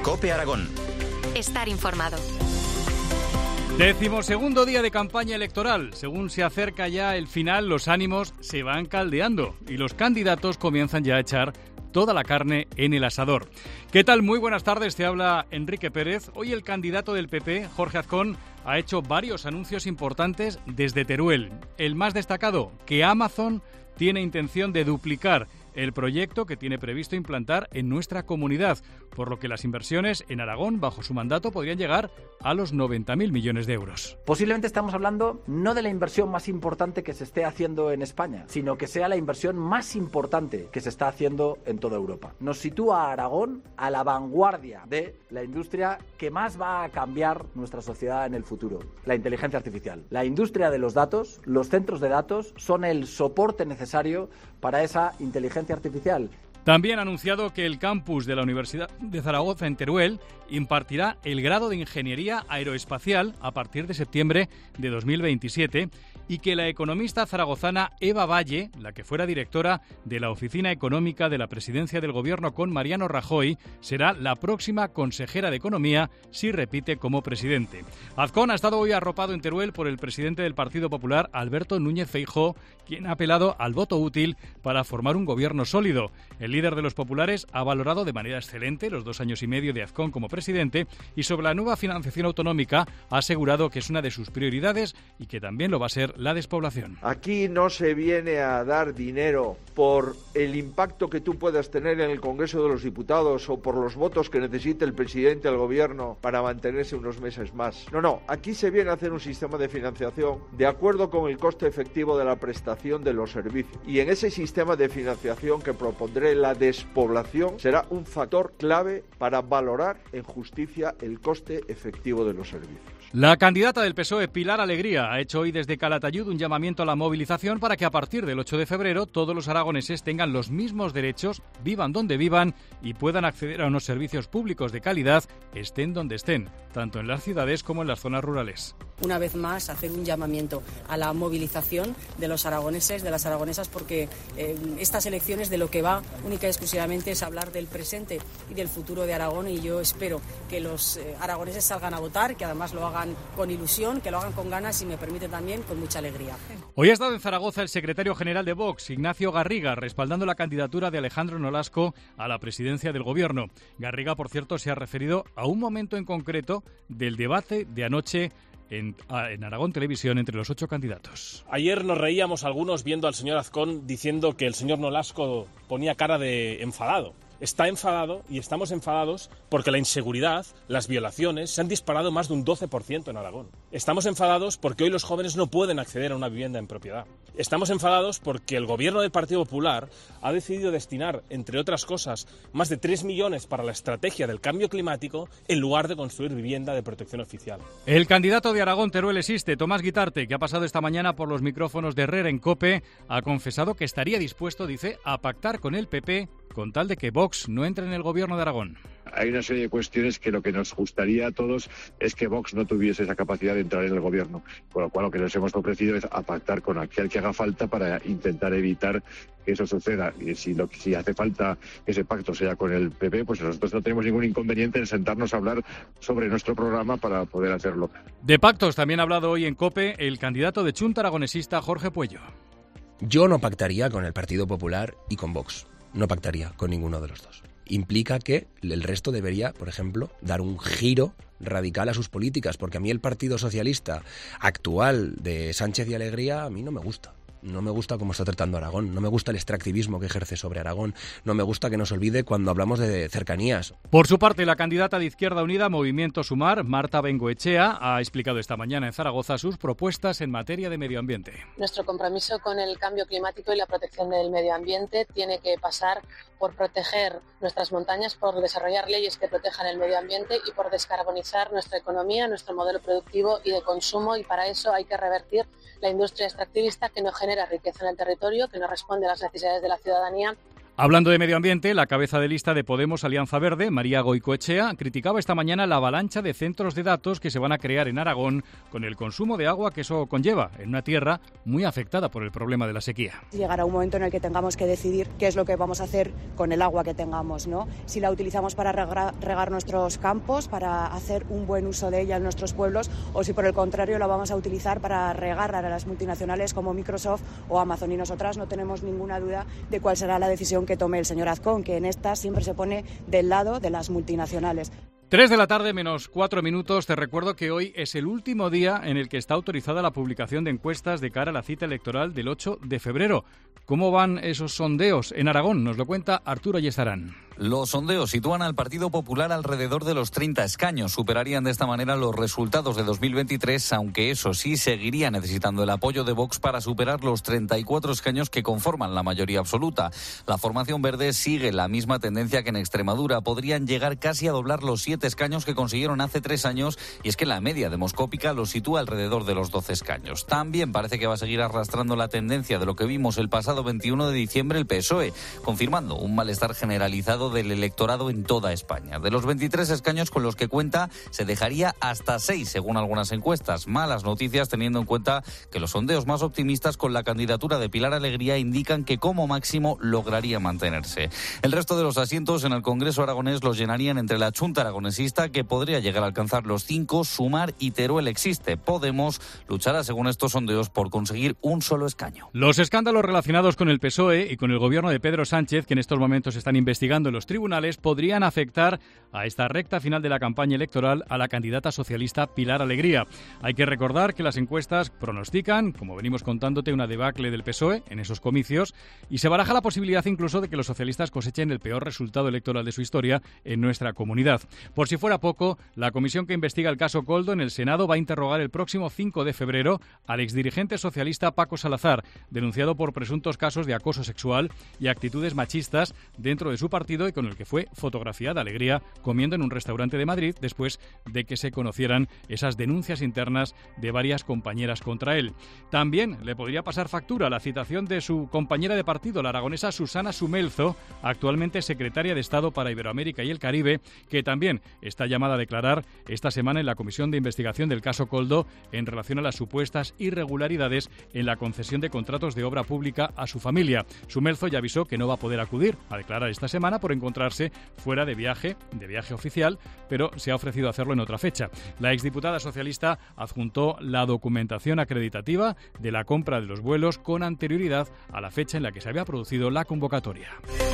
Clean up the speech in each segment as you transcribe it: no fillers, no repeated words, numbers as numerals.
COPE Aragón. Estar informado. 12º día de campaña electoral. Según se acerca ya el final, los ánimos se van caldeando y los candidatos comienzan ya a echar toda la carne en el asador. ¿Qué tal? Muy buenas tardes, te habla Enrique Pérez. Hoy el candidato del PP, Jorge Azcón, ha hecho varios anuncios importantes desde Teruel. El más destacado, que Amazon tiene intención de duplicar el proyecto que tiene previsto implantar en nuestra comunidad, por lo que las inversiones en Aragón bajo su mandato podrían llegar a los 90.000 millones de euros. Posiblemente estamos hablando no de la inversión más importante que se esté haciendo en España, sino que sea la inversión más importante que se está haciendo en toda Europa. Nos sitúa a Aragón a la vanguardia de la industria que más va a cambiar nuestra sociedad en el futuro, la inteligencia artificial. La industria de los datos, los centros de datos, son el soporte necesario para esa inteligencia artificial. También ha anunciado que el campus de la Universidad de Zaragoza en Teruel impartirá el grado de Ingeniería Aeroespacial a partir de septiembre de 2027 y que la economista zaragozana Eva Valle, la que fuera directora de la Oficina Económica de la Presidencia del Gobierno con Mariano Rajoy, será la próxima consejera de Economía si repite como presidente. Azcón ha estado hoy arropado en Teruel por el presidente del Partido Popular, Alberto Núñez Feijóo, quien ha apelado al voto útil para formar un gobierno sólido. El líder de los populares ha valorado de manera excelente los 2 años y medio de Azcón como presidente y sobre la nueva financiación autonómica ha asegurado que es una de sus prioridades y que también lo va a ser la despoblación. Aquí no se viene a dar dinero por el impacto que tú puedas tener en el Congreso de los Diputados o por los votos que necesite el presidente del gobierno para mantenerse unos meses más. No, aquí se viene a hacer un sistema de financiación de acuerdo con el coste efectivo de la prestación de los servicios. Y en ese sistema de financiación que propondré, la despoblación será un factor clave para valorar en justicia el coste efectivo de los servicios. La candidata del PSOE, Pilar Alegría, ha hecho hoy desde Calatayud un llamamiento a la movilización para que a partir del 8 de febrero todos los aragoneses tengan los mismos derechos, vivan donde vivan y puedan acceder a unos servicios públicos de calidad, estén donde estén, tanto en las ciudades como en las zonas rurales. Una vez más, hacer un llamamiento a la movilización de los aragoneses, de las aragonesas, porque estas elecciones de lo que va única y exclusivamente es hablar del presente y del futuro de Aragón, y yo espero que los aragoneses salgan a votar, que además lo hagan con ilusión, que lo hagan con ganas y, me permite, también con mucha alegría. Hoy ha estado en Zaragoza el secretario general de Vox, Ignacio Garriga, respaldando la candidatura de Alejandro Nolasco a la presidencia del Gobierno. Garriga, por cierto, se ha referido a un momento en concreto del debate de anoche en Aragón Televisión entre los 8 candidatos. Ayer nos reíamos algunos viendo al señor Azcón diciendo que el señor Nolasco ponía cara de enfadado. Está enfadado y estamos enfadados porque la inseguridad, las violaciones, se han disparado más de un 12% en Aragón. Estamos enfadados porque hoy los jóvenes no pueden acceder a una vivienda en propiedad. Estamos enfadados porque el gobierno del Partido Popular ha decidido destinar, entre otras cosas, más de 3 millones para la estrategia del cambio climático en lugar de construir vivienda de protección oficial. El candidato de Aragón Teruel existe, Tomás Guitarte, que ha pasado esta mañana por los micrófonos de Herrera en COPE, ha confesado que estaría dispuesto, dice, a pactar con el PP con tal de que Vox no entre en el gobierno de Aragón. Hay una serie de cuestiones que lo que nos gustaría a todos es que Vox no tuviese esa capacidad de entrar en el gobierno, con lo cual lo que nos hemos ofrecido es a pactar con aquel que haga falta para intentar evitar que eso suceda. Y si hace falta que ese pacto sea con el PP, pues nosotros no tenemos ningún inconveniente en sentarnos a hablar sobre nuestro programa para poder hacerlo. De pactos también ha hablado hoy en COPE el candidato de Chunta aragonesista Jorge Puello. Yo no pactaría con el Partido Popular y con Vox. No pactaría con ninguno de los dos. Implica que el resto debería, por ejemplo, dar un giro radical a sus políticas, porque a mí el Partido Socialista actual de Sánchez y Alegría a mí no me gusta. No me gusta cómo está tratando Aragón, no me gusta el extractivismo que ejerce sobre Aragón, no me gusta que nos olvide cuando hablamos de cercanías. Por su parte, la candidata de Izquierda Unida, Movimiento Sumar, Marta Bengoechea, ha explicado esta mañana en Zaragoza sus propuestas en materia de medio ambiente. Nuestro compromiso con el cambio climático y la protección del medio ambiente tiene que pasar por proteger nuestras montañas, por desarrollar leyes que protejan el medio ambiente y por descarbonizar nuestra economía, nuestro modelo productivo y de consumo, y para eso hay que revertir la industria extractivista que no genera riqueza en el territorio, que no responde a las necesidades de la ciudadanía Hablando de medio ambiente, la cabeza de lista de Podemos Alianza Verde, María Goicoechea, criticaba esta mañana la avalancha de centros de datos que se van a crear en Aragón con el consumo de agua que eso conlleva en una tierra muy afectada por el problema de la sequía. Llegará un momento en el que tengamos que decidir qué es lo que vamos a hacer con el agua que tengamos, ¿no? Si la utilizamos para regar nuestros campos, para hacer un buen uso de ella en nuestros pueblos, o si por el contrario la vamos a utilizar para regar a las multinacionales como Microsoft o Amazon. Y nosotras no tenemos ninguna duda de cuál será la decisión que tome el señor Azcón, que en esta siempre se pone del lado de las multinacionales. 3 de la tarde menos 4 minutos. Te recuerdo que hoy es el último día en el que está autorizada la publicación de encuestas de cara a la cita electoral del 8 de febrero. ¿Cómo van esos sondeos en Aragón? Nos lo cuenta Arturo Ayestarán. Los sondeos sitúan al Partido Popular alrededor de los 30 escaños. Superarían de esta manera los resultados de 2023, aunque eso sí, seguiría necesitando el apoyo de Vox para superar los 34 escaños que conforman la mayoría absoluta. La formación verde sigue la misma tendencia que en Extremadura. Podrían llegar casi a doblar los 7 escaños que consiguieron hace 3 años, y es que la media demoscópica los sitúa alrededor de los 12 escaños. También parece que va a seguir arrastrando la tendencia de lo que vimos el pasado 21 de diciembre el PSOE, confirmando un malestar generalizado del electorado en toda España. De los 23 escaños con los que cuenta, se dejaría hasta 6 según algunas encuestas. Malas noticias teniendo en cuenta que los sondeos más optimistas con la candidatura de Pilar Alegría indican que como máximo lograría mantenerse. El resto de los asientos en el Congreso aragonés los llenarían entre la Chunta aragonesista, que podría llegar a alcanzar los 5, Sumar y Teruel existe. Podemos luchará según estos sondeos por conseguir un solo escaño. Los escándalos relacionados con el PSOE y con el gobierno de Pedro Sánchez, que en estos momentos están investigando en los tribunales, podrían afectar a esta recta final de la campaña electoral a la candidata socialista Pilar Alegría. Hay que recordar que las encuestas pronostican, como venimos contándote, una debacle del PSOE en esos comicios, y se baraja la posibilidad incluso de que los socialistas cosechen el peor resultado electoral de su historia en nuestra comunidad. Por si fuera poco, la comisión que investiga el caso Koldo en el Senado va a interrogar el próximo 5 de febrero al exdirigente socialista Paco Salazar, denunciado por presuntos casos de acoso sexual y actitudes machistas dentro de su partido, y con el que fue fotografiada Alegría comiendo en un restaurante de Madrid después de que se conocieran esas denuncias internas de varias compañeras contra él. También le podría pasar factura la citación de su compañera de partido, la aragonesa Susana Sumelzo, actualmente secretaria de Estado para Iberoamérica y el Caribe, que también está llamada a declarar esta semana en la comisión de investigación del caso Koldo en relación a las supuestas irregularidades en la concesión de contratos de obra pública a su familia. Sumelzo ya avisó que no va a poder acudir a declarar esta semana por encontrarse fuera de viaje oficial, pero se ha ofrecido hacerlo en otra fecha. La exdiputada socialista adjuntó la documentación acreditativa de la compra de los vuelos con anterioridad a la fecha en la que se había producido la convocatoria.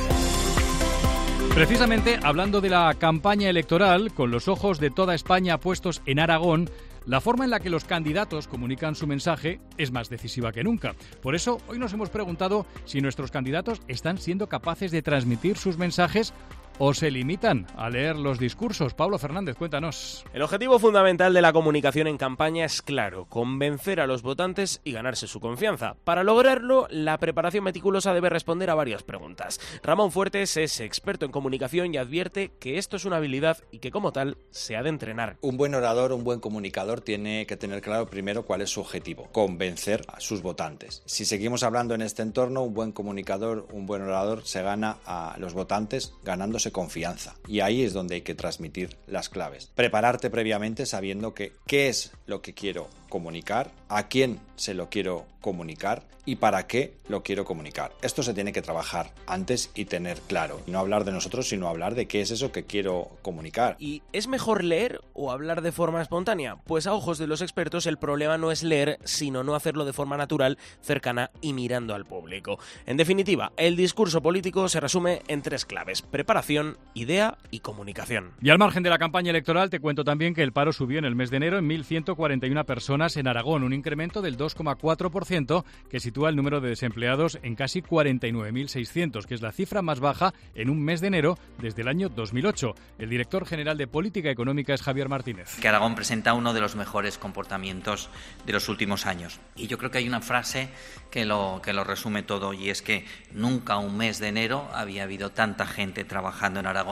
Precisamente, hablando de la campaña electoral, con los ojos de toda España puestos en Aragón, la forma en la que los candidatos comunican su mensaje es más decisiva que nunca. Por eso, hoy nos hemos preguntado si nuestros candidatos están siendo capaces de transmitir sus mensajes o se limitan a leer los discursos. Pablo Fernández, cuéntanos. El objetivo fundamental de la comunicación en campaña es claro: convencer a los votantes y ganarse su confianza. Para lograrlo, la preparación meticulosa debe responder a varias preguntas. Ramón Fuertes es experto en comunicación y advierte que esto es una habilidad y que como tal se ha de entrenar. Un buen orador, un buen comunicador tiene que tener claro primero cuál es su objetivo: convencer a sus votantes. Si seguimos hablando en este entorno, un buen comunicador, un buen orador se gana a los votantes ganándose confianza, y ahí es donde hay que transmitir las claves. Prepararte previamente sabiendo qué es lo que quiero comunicar, a quién se lo quiero comunicar y para qué lo quiero comunicar. Esto se tiene que trabajar antes y tener claro. No hablar de nosotros, sino hablar de qué es eso que quiero comunicar. ¿Y es mejor leer o hablar de forma espontánea? Pues a ojos de los expertos el problema no es leer, sino no hacerlo de forma natural, cercana y mirando al público. En definitiva, el discurso político se resume en 3 claves: preparación, idea y comunicación. Y al margen de la campaña electoral, te cuento también que el paro subió en el mes de enero en 1.141 personas en Aragón, un incremento del 2,4% que sitúa el número de desempleados en casi 49.600, que es la cifra más baja en un mes de enero desde el año 2008. El director general de Política Económica es Javier Martínez. Que Aragón presenta uno de los mejores comportamientos de los últimos años. Y yo creo que hay una frase que lo resume todo, y es que nunca un mes de enero había habido tanta gente trabajando en Aragón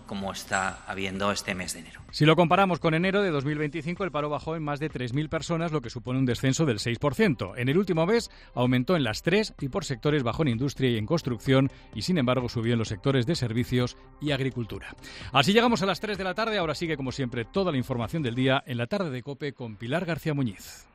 como está habiendo este mes de enero. Si lo comparamos con enero de 2025, el paro bajó en más de 3.000 personas, lo que supone un descenso del 6%. En el último mes aumentó en las 3 y por sectores bajó en industria y en construcción y, sin embargo, subió en los sectores de servicios y agricultura. Así llegamos a las 3 de la tarde. Ahora sigue, como siempre, toda la información del día en la tarde de COPE con Pilar García Muñiz.